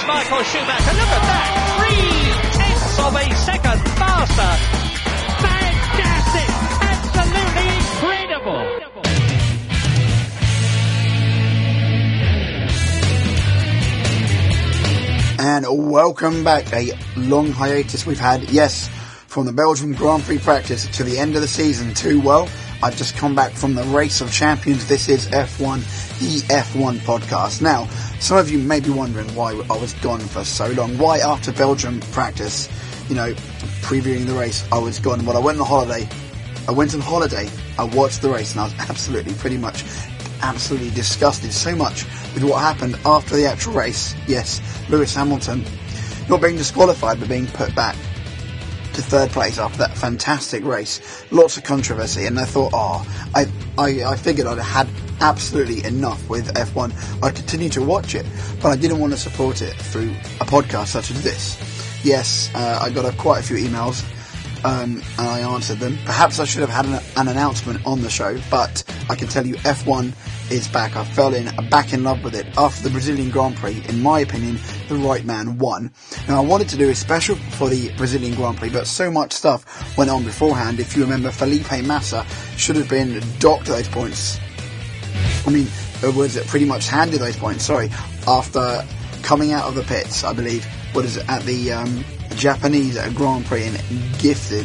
Michael Schumacher. Look at that. 0.3 of a second faster. Fantastic. Absolutely incredible. And welcome back. A long hiatus we've had, yes, from the Belgium Grand Prix practice to the end of the season too. Well, I've just come back from the Race of Champions. This is F1, the F1 podcast. Now, some of you may be wondering why I was gone for so long. Why after Belgium practice, previewing the race, I was gone. Well, I went on holiday, I watched the race, and I was absolutely disgusted so much with what happened after the actual race. Yes, Lewis Hamilton not being disqualified but being put back to third place after that fantastic race. Lots of controversy, and I thought, I figured I'd had absolutely enough with F1. I'd continue to watch it, but I didn't want to support it through a podcast such as this. Yes, I got quite a few emails, and I answered them. Perhaps I should have had an announcement on the show, but I can tell you F1 is back. I fell back in love with it after the Brazilian Grand Prix. In my opinion, the right man won. Now, I wanted to do a special for the Brazilian Grand Prix, but so much stuff went on beforehand. If you remember, Felipe Massa should have been docked those points. Pretty much handed those points, after coming out of the pits, I believe, at the Japanese Grand Prix and gifted,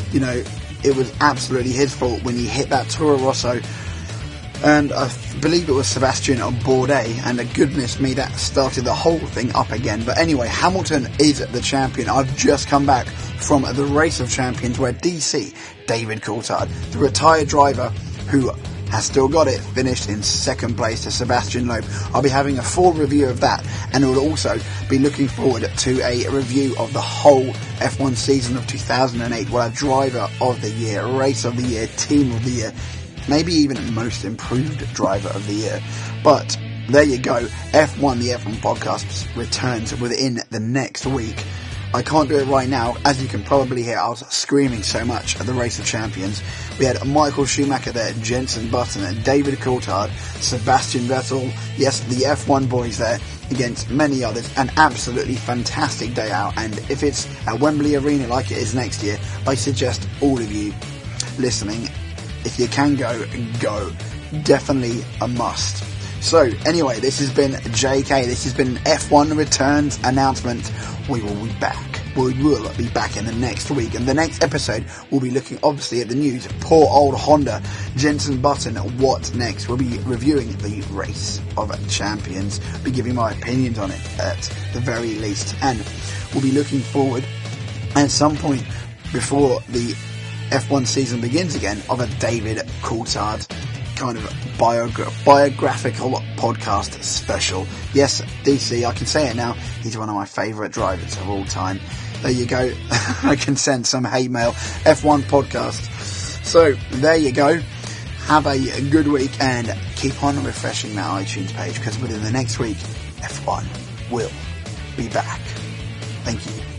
it was absolutely his fault when he hit that Toro Rosso, and I believe it was Sebastian Bourdais, and goodness me, that started the whole thing up again. But anyway, Hamilton is the champion. I've just come back from the Race of Champions where DC, David Coulthard, the retired driver who has still got it, finished in second place to Sebastian Loeb. I'll be having a full review of that, and we'll also be looking forward to a review of the whole F1 season of 2008. Well, a driver of the year, race of the year, team of the year, maybe even most improved driver of the year. But there you go, F1, the F1 podcast returns within the next week. I can't do it right now. As you can probably hear, I was screaming so much at the Race of Champions. We had Michael Schumacher there, Jenson Button, David Coulthard, Sebastian Vettel, yes, the F1 boys there, against many others. An absolutely fantastic day out, and if it's at Wembley Arena like it is next year, I suggest all of you listening, if you can go. Definitely a must. So, anyway, this has been JK, this has been F1 Returns announcement. We will be back. We will be back in the next week, and the next episode we'll be looking obviously at the news. Poor old Honda, Jenson Button, what next? We'll be reviewing the Race of Champions, be giving my opinions on it at the very least, and we'll be looking forward at some point before the F1 season begins again of a David Coulthard kind of biographical podcast special. Yes, DC, I can say it now, he's one of my favourite drivers of all time. There you go. I can send some hate mail. F1 podcast. So, there you go. Have a good week and keep on refreshing that iTunes page, because within the next week, F1 will be back. Thank you.